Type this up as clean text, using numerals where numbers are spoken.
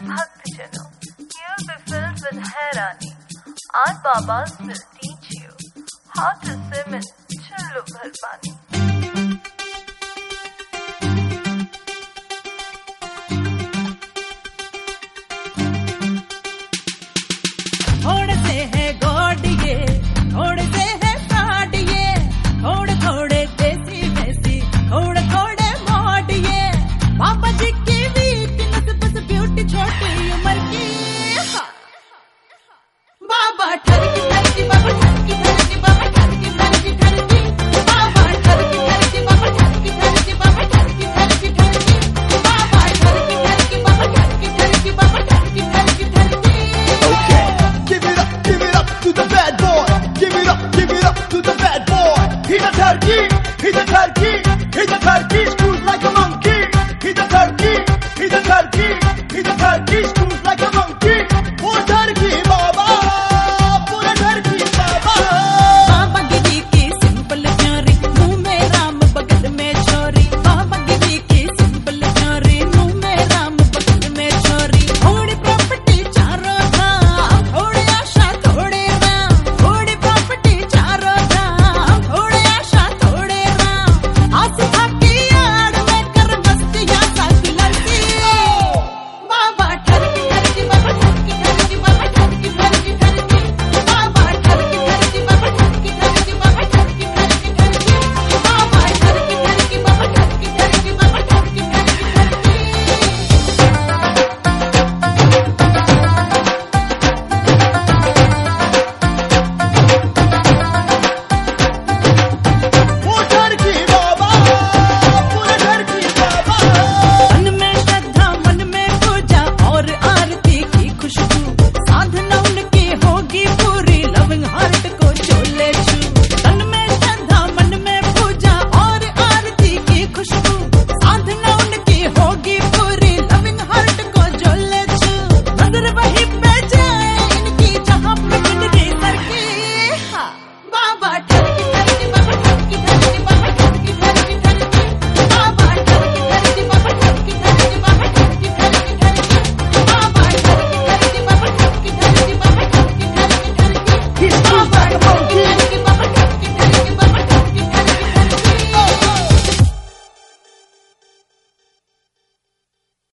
Bhaktjano, you'll be filled with hairani. Our Babas will teach you how to swim in Chillu Bhar Pani. थोड़े से है God ये, थोड़े से है फ्रॉड ये, थोड़े थोड़े देसी वैसी, थोड़े थोड़े मॉड ये। बाबा जी की वीकनेस बस ब्यूटी छोटी उम्र की। बाबा ठरकी ठरकी, बाबा ठरकी ठरकी, बाबा ठरकी ठरकी ठरकी, बाबा ठरकी ठरकी, बाबा ठरकी ठरकी, बाबा ठरकी ठरकी ठरकी, बाबा ठरकी ठरकी, बाबा ठरकी ठरकी, बाबा ठरकी ठरकी ठरकी। Give it up to the bad boy. Give it up to the bad boy. He's a turkey, he's a turkey, he's a turkey, screws like a monkey. He's a turkey, he's a turkey, he's a turkey, screws like a monkey. Oh turkey baba, pura turkey baba. बाबा गिरी की simple प्यारी, मुंह में राम बगल में छोरी। बाबा गिरी की सिंपल प्यारी, मुंह में राम बगल में छोरी। थोड़ी प्रॉपर्टी चारों धाम, थोड़ी आशा थोड़े राम। थोड़ी प्रॉपर्टी चारों धाम, थोड़ी आशा थोड़े राम। आस्था की आड़ में कर मस्तियाँ साथ लड़ती। बाबा ठरकी ठरकी, बाबा ठरकी ठरकी, बाबा ठरकी ठरकी ठरकी, बाबा ठरकी ठरकी, बाबा ठरकी ठरकी, बाबा ठरकी ठरकी ठरकी, बाबा ठरकी ठरकी, बाबा ठरकी ठरकी, बाबा ठरकी ठरकी Oh turkey baba, pura turkey baba. मन में श्रद्धा, मन में पूजा और आरती की खुशबू। साधना उनकी होगी पूरी, लविंग हार्ट को चोले छू। तन में श्रद्धा, मन में पूजा और आरती की खुशबू। साधना उनकी होगी पूरी, लविंग हार्ट को चोले छू। नजर वहीं पे जाए इनकी जहाँ पे बिजली सरकी। बाबा